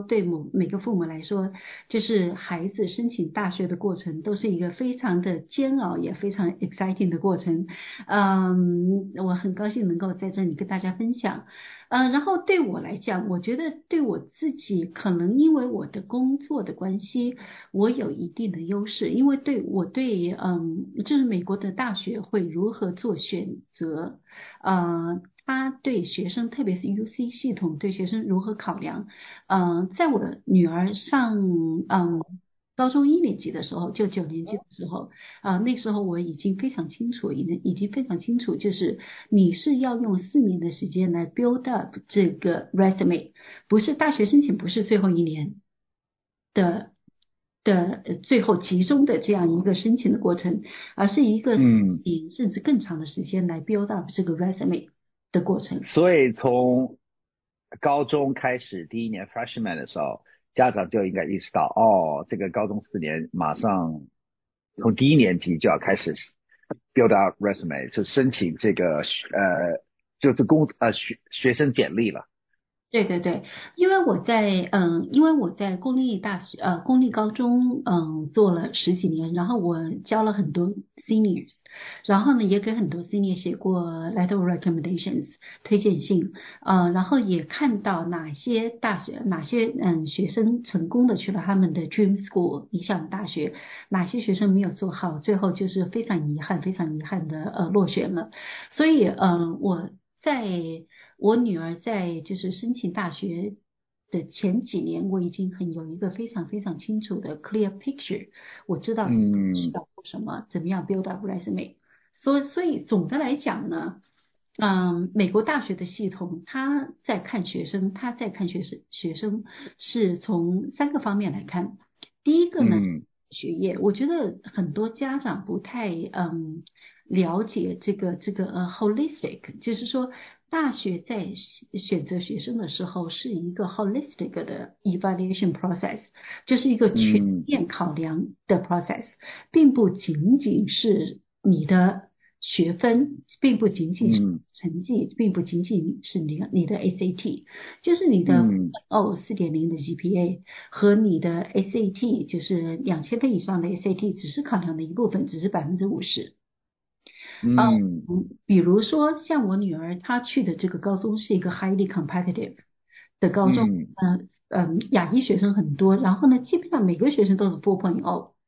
就是孩子申请大学的过程都是一个非常的煎熬，也非常 exciting 的过程。我很高兴能够在这里跟大家分享。然后对我来讲，我觉得对我自己，可能因为我的工作的关系，我有一定的优势，因为就是美国的大学会如何做选择，他对学生，特别是 UC 系统对学生如何考量，在我女儿上高中1年级的时候，就9年级的时候，那时候我已经非常清楚，就是你是要用4年的时间来 build up 这个 resume， 不是大学申请，不是最后1年的最后集中的这样一个申请的过程，而是一个4年甚至更长的时间来 build up 这个 resume 的过程。 所以从高中开始第1年 freshman 的时候，家长就应该意识到，这个高中4年马上从第1年级就要开始 build up resume， 就申请这个就是学生简历了。 对，因为我在公立高中做了10几年，然后我教了很多 seniors， 然后呢也给很多 seniors 写过 letter of recommendations 推荐信，然后也看到哪些学生成功的去了他们的 dream school 理想大学，哪些学生没有做好，最后就是非常遗憾的落选了。所以我女儿在就是申请大学的前几年，我已经有一个非常非常清楚的 clear picture， 我知道需要做什么，怎么样 build up resume。所以总的来讲呢，美国大学的系统，他在看学生是从3个方面来看。第一个呢，学业，我觉得很多家长不太了解这个holistic， 就是说大学在选择学生的时候是一个 holistic 的 evaluation process， 就是一个全面考量的 process， 并不仅仅是你的学分，并不仅仅是成绩，并不仅仅是你的 SAT， 就是你的 4.0 的 GPA 和你的 SAT， 就是2000分以上的 SAT 只是考量的一部分，只是 50%。比如说像我女儿她去的这个高中是一个 highly competitive 的高中，亚裔学生很多，然后呢基本上每个学生都是 4.0，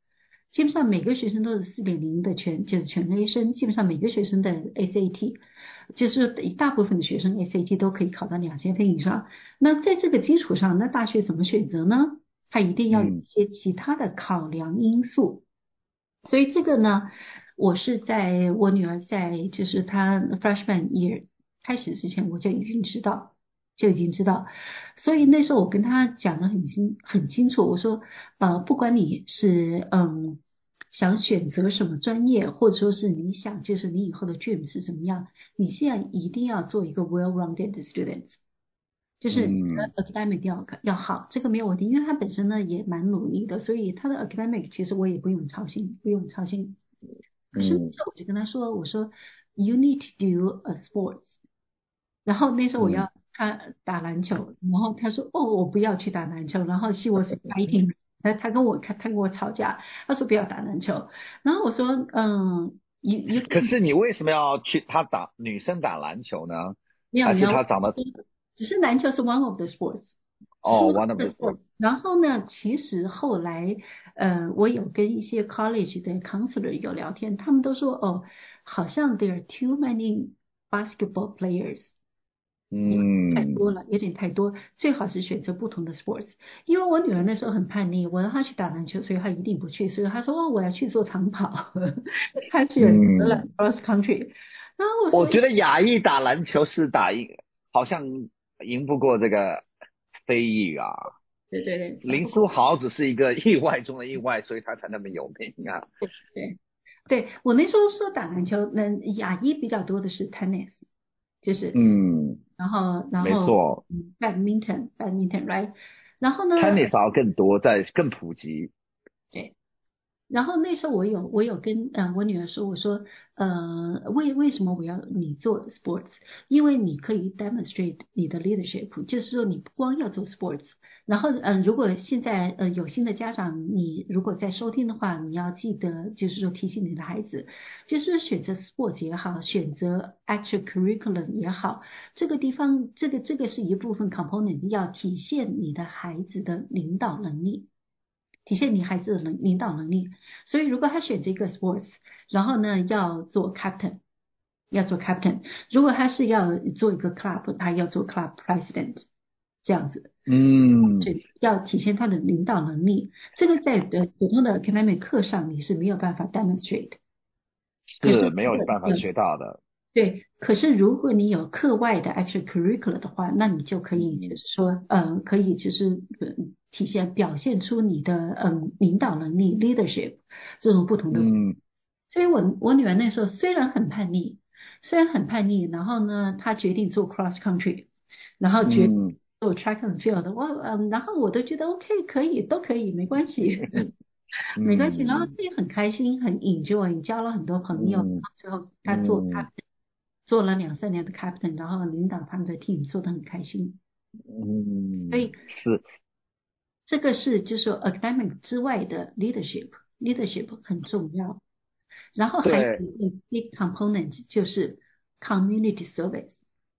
基本上每个学生都是 4.0 的就是全 A 生，基本上每个学生的 SAT， 就是大部分的学生 SAT 都可以考到2000分以上。那在这个基础上，那大学怎么选择呢？它一定要有一些其他的考量因素。所以这个呢，我是在我女儿在就是她 freshman year 开始之前我就已经知道。所以那时候我跟她讲得很清楚，我说不管你是想选择什么专业，或者说是你想就是你以后的 dream 是怎么样，你现在一定要做一个 well-rounded student， 就是你的 academic 要好，这个没有问题，因为他本身呢也蛮努力的，所以他的 academic 其实我也不用操心。可是我就跟他说，我说 you need to do a sport， 然后那时候我要他打篮球，然后他说我不要去打篮球，然后she was fighting， 他跟我吵架，他说不要打篮球，然后我说可是你为什么要去女生打篮球呢？ 没有， 还是他长得只是篮球是 one of the sports。 one of the sports。 然后呢，其实后来我有跟一些 college 的 counselor 有聊天，他们都说好像 there are too many basketball players。太多了，有点太多，最好是选择不同的 sports。因为我女儿那时候很叛逆，我让她去打篮球，所以她一定不去，所以她说我要去做长跑，她选择了 cross country。然后我觉得亚裔打篮球是好像赢不过这个非裔啊。 对， 林书豪只是一个意外中的意外，所以他才那么有名啊。 对，我那时候说打篮球，亚裔比较多的是 tennis， 就是然后没错 badminton right， 然后呢 tennis 好更多，更普及。 对，然后那时候我有跟我女儿说，我说为什么我要你做 sports？ 因为你可以 demonstrate 你的 leadership， 就是说你不光要做 sports。然后如果现在有新的家长，你如果在收听的话，你要记得就是说提醒你的孩子，就是选择 sports 也好，选择 actual curriculum 也好，这个地方这个是一部分 component， 要体现你的孩子的领导能力。体现你孩子的领导能力，所以如果他选这个 sports， 然后呢要做 captain， 如果他是要做一个 club， 他要做 club president， 这样子，要体现他的领导能力，这个在普通的 academic 课上你是没有办法 demonstrate， 是没有办法学到的。 对，可是如果你有课外的 actual curriculum 的话，那你就可以就是说可以就是表现出你的领导能力 leadership 这种不同的。所以我女儿那时候虽然很叛逆，然后呢她决定做 cross country， 然后决定做 track and field， 然后我都觉得 OK 都可以没关系。没关系，然后她也很开心很 enjoy， 交了很多朋友，然后最后她做 captain， 做了2-3年的 captain， 然后领导他们的 team 做得很开心。所以是这个是就是说 academic 之外的 leadership 很重要。然后还有一个 big component 就是 community service。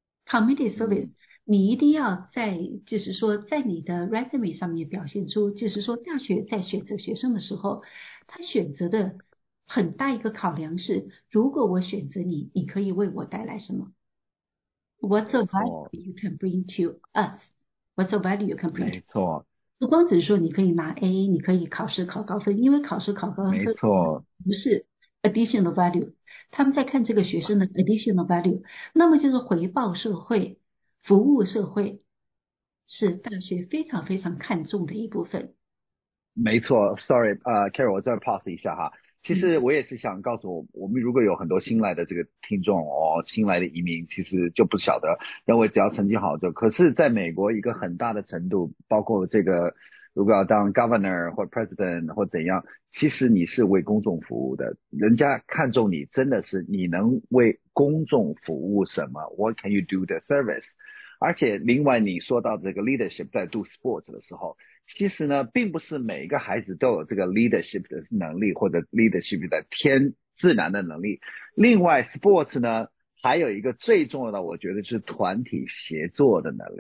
你一定要就是说在你的 resume 上面表现出，就是说大学在选择学生的时候，他选择的很大一个考量是，如果我选择你，你可以为我带来什么？ What's the value you can bring to us？ What's the value you can bring to us？ 没错， 不光只是说你可以拿 A， 你可以考试考高分，因为考试考高分没错不是 additional value， 他们在看这个学生的 additional value， 那么就是回报社会、服务社会，是大学非常非常看重的一部分。 没错 ，sorry， Carol， 我再 pause 一下哈。其实我也是想告诉我们如果有很多新来的这个听众新来的移民，其实就不晓得，认为只要成绩好就。可是在美国一个很大的程度，包括这个如果要当 governor 或 president 或怎样，其实你是为公众服务的，人家看重你真的是你能为公众服务什么 ，What can you do the service？ 而且另外你说到这个 leadership 在 do sports 的时候，其实呢并不是每一个孩子都有这个 leadership 的能力或者 leadership 的自然的能力。另外 sports 呢还有一个最重要的我觉得是团体协作的能力。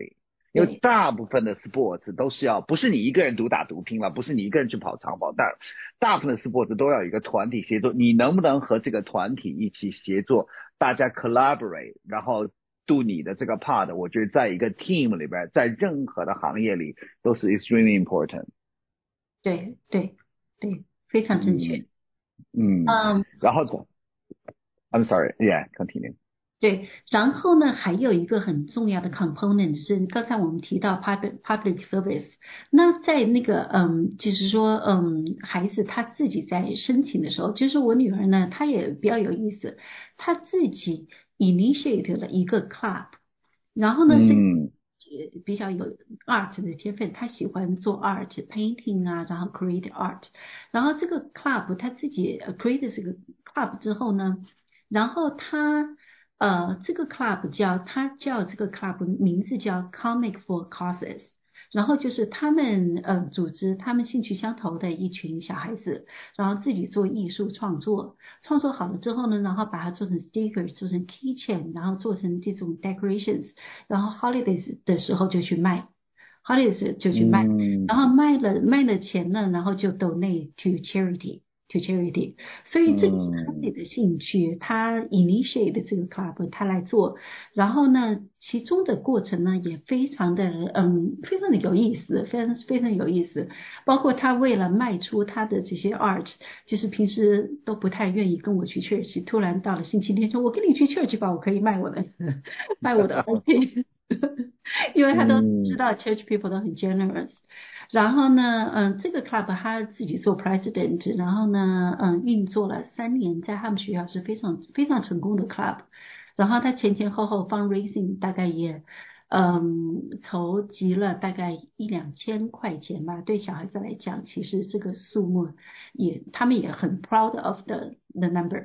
因为大部分的 sports 都是不是你一个人独打独拼了，不是你一个人去跑长跑，但大部分的 sports 都要有一个团体协作，你能不能和这个团体一起协作，大家 collaborate， 然后do 你的这个 part， 我觉得在一个 team 里边，在任何的行业里都是 extremely important。 对，非常正确。 然后I'm sorry, yeah, continue。 对，然后呢，还有一个很重要的 component 是刚才我们提到 public service。那在那个就是说孩子他自己在申请的时候，就是我女儿呢，她也比较有意思，她自己 initiate 了一个 club， 然后呢，这个比较有 art 的天分，她喜欢做 art painting 啊，然后 create art， 然后这个 club 她自己 create 这个 club 之后呢，然后她这个 club 它叫这个 club 名字叫 Comic for Causes， 然后就是他们组织他们兴趣相投的一群小孩子，然后自己做艺术创作好了之后呢，然后把它做成 sticker， 做成 keychain， 然后做成这种 decorations， 然后 holidays 的时候就去卖，然后卖了钱呢，然后就 donate to charity， 所以这个是他自己的兴趣，他 initiate 的这个 club 他来做，然后呢，其中的过程呢也非常的有意思，非常有意思，包括他为了卖出他的这些 art， 就是平时都不太愿意跟我去 church， 突然到了星期天说我跟你去 church 吧，我可以卖我的 art 因为他都知道 church people 都很 generous。然后呢，这个 club 他自己做 president， 然后呢，运作了3年，在他们学校是非常非常成功的 club。然后他前后 fundraising 大概也筹集了大概1-2千块钱吧。对小孩子来讲，其实这个数目他们也很 proud of the number。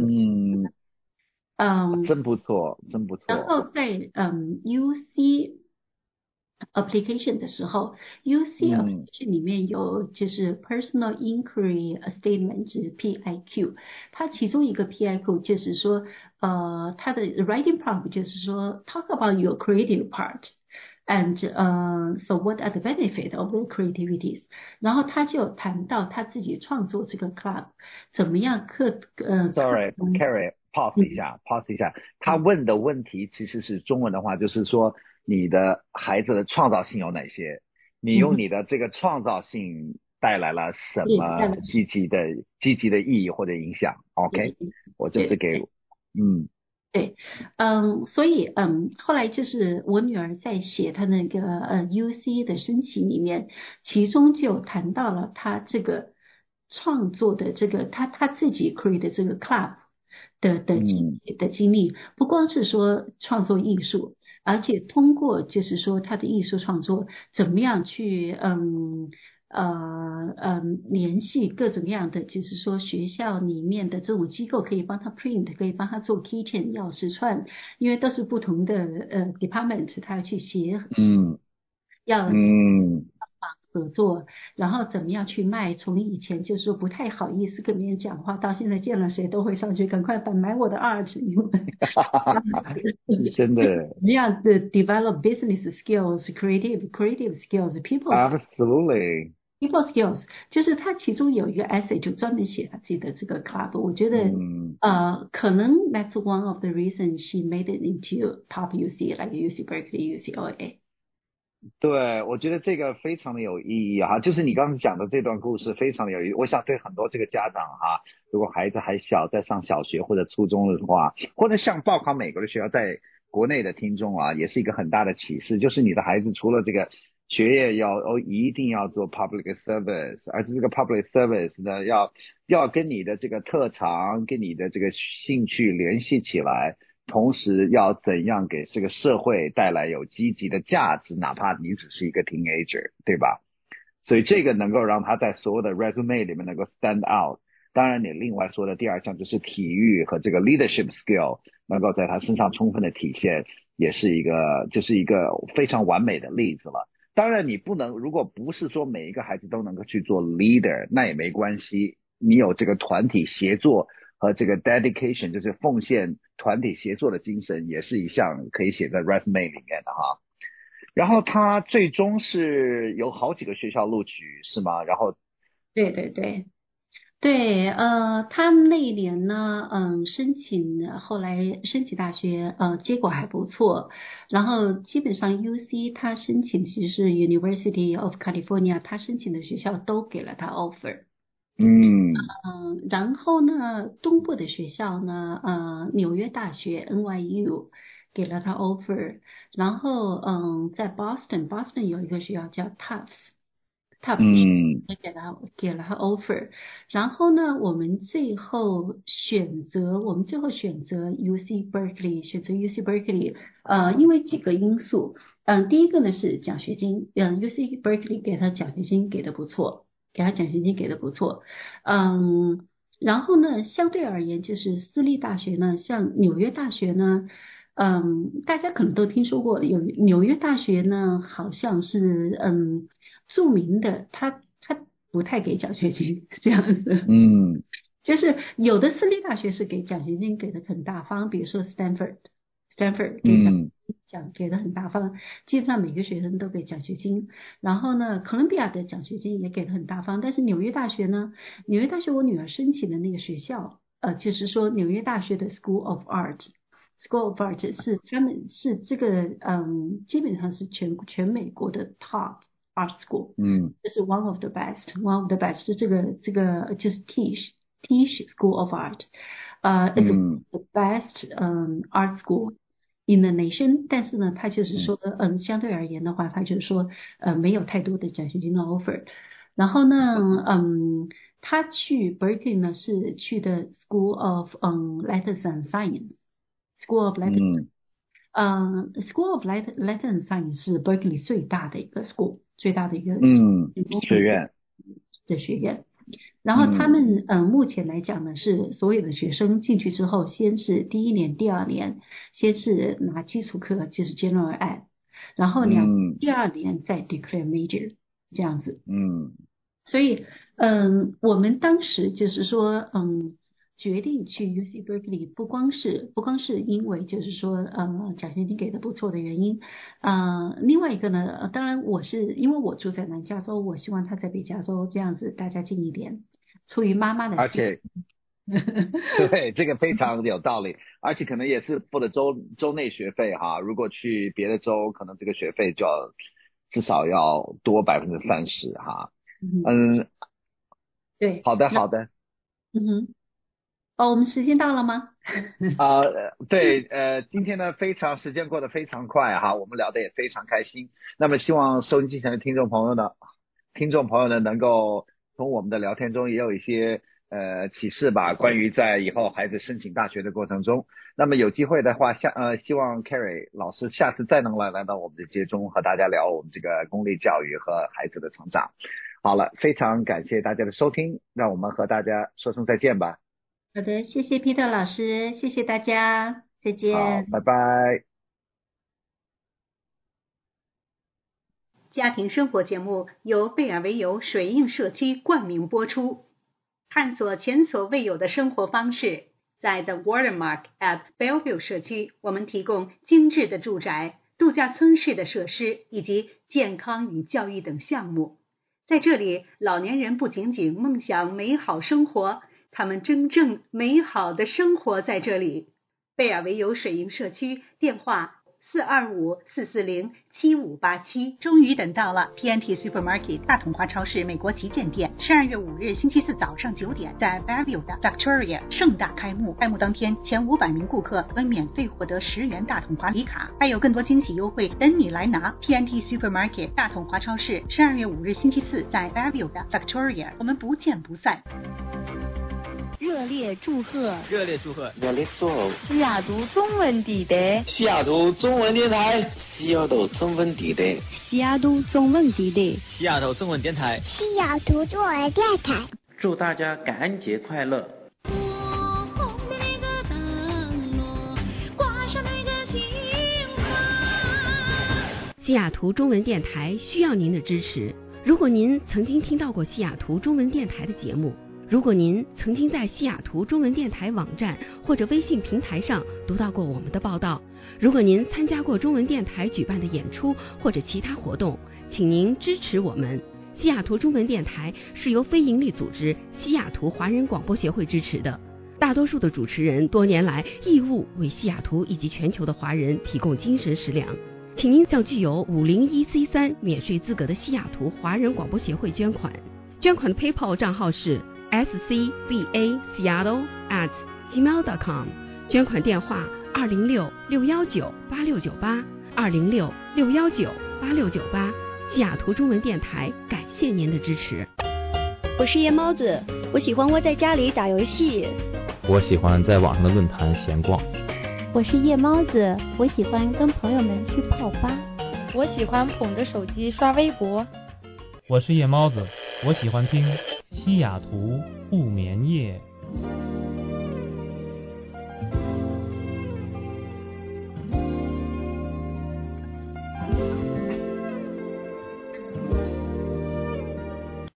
真不错。 然后在UC application 的时候 ，UC application 里面有就是 personal inquiry statement PIQ， 它其中一个 PIQ 就是说，它的 writing prompt 就是说 talk about your creative part。And so what are the benefit of the creativities？ 然后他就谈到他自己创作这个 club 怎么样 Sorry, Carrie, pause 一下。他问的问题其实是中文的话，就是说你的孩子的创造性有哪些？你用你的这个创造性带来了什么积极的意义或者影响 ？OK， 我就是给对，所以后来就是我女儿在写她那个UC 的申请里面，其中就谈到了她这个创作的这个她自己 create 的这个 club 的经历，不光是说创作艺术，而且通过就是说她的艺术创作怎么样去联系各种各样的，就是说学校里面的这种机构可以帮他 print， 可以帮他做 keychain 钥匙串，因为都是不同的department， 他要去协要合作，然后怎么样去卖，从以前就是说不太好意思跟别人讲话，到现在见了谁都会上去赶快买我的 art， 因为真的怎么样的 develop business skills creative skills people Absolutely。People skills， 就是他其中有一个 essay 就专门写他自己的这个 club， 我觉得可能 that's one of the reasons she made it into top UC like UC Berkeley UCLA。 对，我觉得这个非常的有意义哈，就是你刚才讲的这段故事非常的有意义。我想对很多这个家长哈，如果孩子还小，在上小学或者初中的话，或者像报考美国的学校，在国内的听众啊，也是一个很大的启示，就是你的孩子除了这个学业一定要做 public service， 而且这个 public service 呢要跟你的这个特长跟你的这个兴趣联系起来，同时要怎样给这个社会带来有积极的价值，哪怕你只是一个 teenager， 对吧？所以这个能够让他在所有的 resume 里面能够 stand out。当然你另外说的第二项就是体育和这个 leadership skill 能够在他身上充分的体现，也是就是一个非常完美的例子了。当然你不能，如果不是说每一个孩子都能够去做 leader， 那也没关系，你有这个团体协作和这个 dedication， 就是奉献团体协作的精神，也是一项可以写在 resume 里面的哈。 然后他最终是有好几个学校录取是吗？然后对对对。对，他们那一年呢，后来申请大学，结果还不错。然后基本上 UC 他申请其实是 University of California，他申请的学校都给了他 offer。然后呢，东部的学校呢，纽约大学 NYU 给了他 offer。然后在 Boston 有一个学校叫 Tufts。也给了他 offer， 然后呢，我们最后选择UC Berkeley， 因为几个因素，第一个呢是奖学金，UC Berkeley 给他奖学金给的不错，然后呢，相对而言就是私立大学呢，像纽约大学呢。大家可能都听说过，有纽约大学呢，好像是著名的，他不太给奖学金这样子。就是有的私立大学是给奖学金给的很大方，比如说 Stanford 给的很大方，基本上每个学生都给奖学金。然后呢，哥伦比亚的奖学金也给的很大方，但是纽约大学呢，我女儿申请的那个学校，就是说纽约大学的 School of Art 是他们是这个基本上是全美国的 top art school， 这是 one of the best， 这个就是 Tisch School of Art， it's the best art school in the nation， 但是呢，他就是说相对而言的话，他就是说没有太多的奖学金的 offer。然后呢，他去 Berkeley 呢是去的 School of Letters and Science。School of Letters， School of Letters and Science 是 Berkeley 最大的一个 school， 最大的一个学院。然后他们目前来讲呢，是所有的学生进去之后，先是第一年、第二年，先是拿基础课，就是 General Ed， 然后第二年再 Declare Major 这样子。所以我们当时就是说决定去 UC Berkeley 不光是因为就是说奖学金给的不错的原因，另外一个呢，当然因为我住在南加州，我希望他在北加州，这样子大家近一点，出于妈妈的， 而且对，这个非常有道理，而且可能也是付了州内学费哈，如果去别的州，可能这个学费就要至少要多30%哈。 对， 好的。 我们时间到了吗？ 对，今天呢时间过得非常快哈，我们聊得也非常开心。那么希望收音机前的听众朋友呢能够从我们的聊天中也有一些启示吧，关于在以后孩子申请大学的过程中。那么有机会的话希望 Carrie 老师下次再能来到我们的节中和大家聊我们这个公立教育和孩子的成长。好了，非常感谢大家的收听，让我们和大家说声再见吧。 好的，谢谢 Peter 老师，谢谢大家，再见。 好，拜拜。 家庭生活节目由贝尔维尤水印社区冠名播出，探索前所未有的生活方式。在 The Watermark at Bellevue 社区，我们提供精致的住宅、度假村式的设施以及健康与教育等项目。在这里，老年人不仅仅梦想美好生活，他们真正美好的生活在这里。贝尔维尤水银社区，电话425-440-7587。终于等到了 TNT Supermarket 大统华超市美国旗舰店，12月5日星期四早上9点，在 Bellevue 的 Victoria 盛大开幕。开幕当天，前500名顾客可免费获得10元大统华礼卡，还有更多惊喜优惠等你来拿。TNT Supermarket 大统华超市12月5日星期四，在 Bellevue 的 Victoria， 我们不见不散。 热烈祝贺西雅图中文电台， 西雅图中文电台， 西雅图中文电台， 西雅图中文电台， 西雅图中文电台， 西雅图中文电台。 祝大家感恩节快乐！ 西雅图中文电台需要您的支持。如果您曾经听到过西雅图中文电台的节目， 如果您曾经在西雅图中文电台网站或者微信平台上读到过我们的报道，如果您参加过中文电台举办的演出或者其他活动，请您支持我们。西雅图中文电台是由非营利组织西雅图华人广播协会支持的，大多数的主持人多年来义务为西雅图以及全球的华人提供精神食粮。请您向具有501C3免税资格的西雅图华人广播协会捐款。捐款的 PayPal 账号是scbaseattle@gmail.com， 捐款电话206-619-8698 206-619-8698。西雅图中文电台感谢您的支持。 我是夜猫子，我喜欢窝在家里打游戏。 我喜欢在网上的论坛闲逛。 我是夜猫子，我喜欢跟朋友们去泡吧。 我喜欢捧着手机刷微博。 我是夜猫子，我喜欢听西雅图不眠夜。